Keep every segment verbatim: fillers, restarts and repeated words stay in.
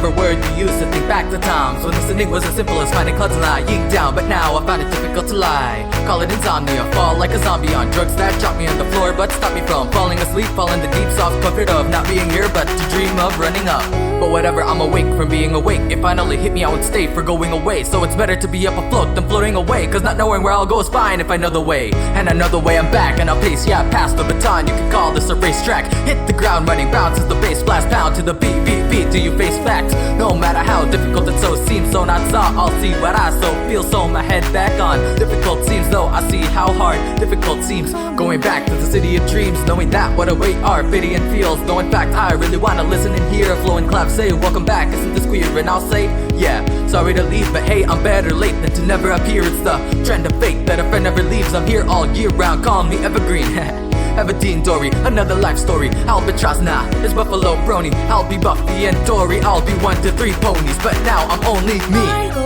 whatever word you used to think back to times when listening was as simple as finding clouds and lying down. But now I find it difficult to lie. Call it insomnia, fall like a zombie on drugs that drop me on the floor but stop me from falling asleep. Fall in the deep soft comfort of not being here but to dream of running up. But whatever, I'm awake from being awake. It finally hit me, I would stay for going away. So it's better to be up afloat than floating away, cause not knowing where I'll go is fine if I know the way. And I know the way, I'm back and I'll pace, yeah, past the baton. You can call this a racetrack. Hit the ground running, bounces the bass, blast pound to the beat, beat, beat till you face facts. No matter how difficult it so seems, so not saw, I'll see what I so feel. So my head back on. Difficult seems though, I see how hard difficult seems. Going back to the city of dreams, knowing that what await are pity and feels. Though in fact I really wanna listen and hear a flowing clap say, welcome back, isn't this weird? And I'll say, yeah, sorry to leave, but hey, I'm better late than to never appear. It's the trend of fate that a friend never leaves. I'm here all year round, call me evergreen. Everdeen Dory, another life story. Albatross, nah, it's Buffalo Brony. I'll be Buffy and Dory, I'll be one to three ponies. But now I'm only me.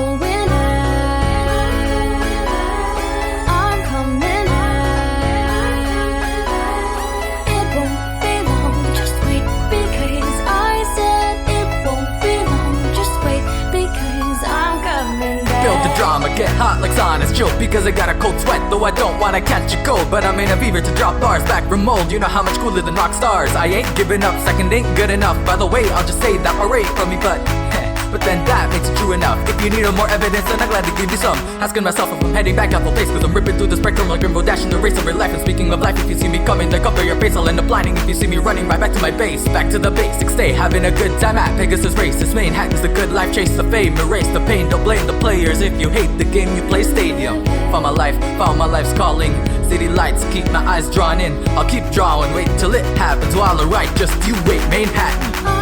Build the drama, get hot like saunas, chill because I got a cold sweat. Though I don't wanna catch a cold, but I'm in a fever to drop bars back from mold. You know how much cooler than rock stars. I ain't giving up, second ain't good enough. By the way, I'll just say that alright from me, but but then that makes it true enough. If you need more evidence, then I'm glad to give you some. Asking myself if I'm heading back out for pace, cause I'm ripping through the spectrum like Grimbo, dashing the race of your life. And speaking of life, if you see me coming, then cover your face. I'll end up blinding if you see me running right back to my base. Back to the basics, stay having a good time at Pegasus Race. This Manhattan's the good life, chase the fame, erase the pain. Don't blame the players if you hate the game you play. Stadium, found my life, found my life's calling. City lights keep my eyes drawn in. I'll keep drawing, wait till it happens while I write. Just you wait, Manhattan.